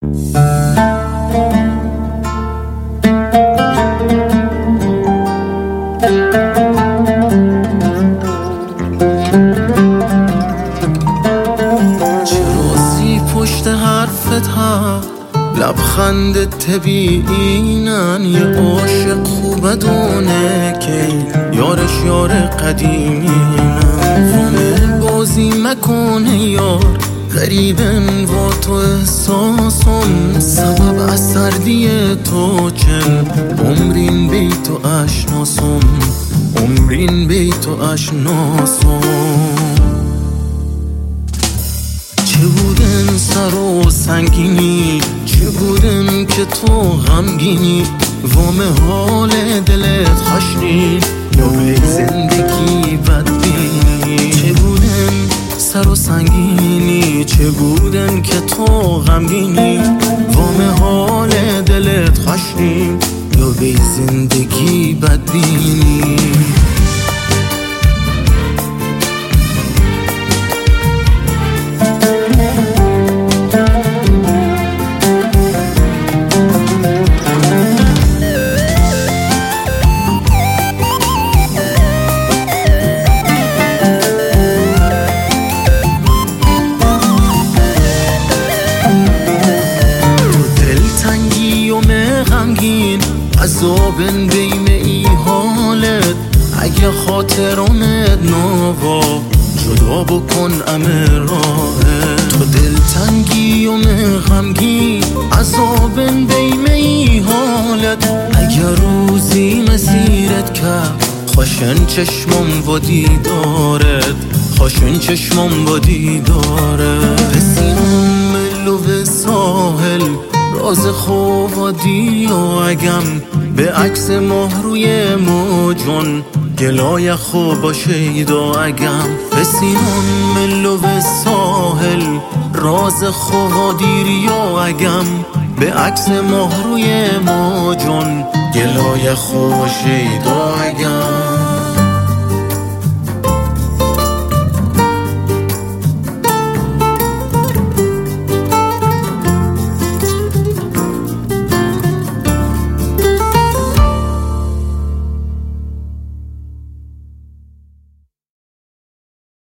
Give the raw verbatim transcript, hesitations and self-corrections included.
پشت حرفت ها لبخند طبیعینن، یه عاشق خوب دونه که یارش یار قدیمینن. وامه بازی مکنه یار غریبن و تو احساسم، سبب از سردی تو چن عمرین بی تو اشناسم، عمرین بی تو اشناسم. چه بودن سر و سنگینی، چه بودن که تو غمگینی، وام حال دلت خشنی یا به زندگی بدبینی. چه بودن سر و سنگینی، چه بودن که تو غمگینی، وام حال دلت خشنی یا به زندگی بدبینی. عذابن بین ای حالت، اگه خاطرانت نوا جدا بکن امه راهت. تو دلتنگی و غمگین عذابن بین ای حالت، اگه روزی مسیرت کرد خوشن چشمم با دیدارت، خوشن چشمم با دیدارت. بسیمم ملو به ساحل راز خوابادی و اگم به عکس ماه روی موجون گلای خوب با شیدا اگم. بسیمون ملو به ساحل راز خوابادی و اگم به عکس ماه روی موجون گلای خوب با شیدا اگم.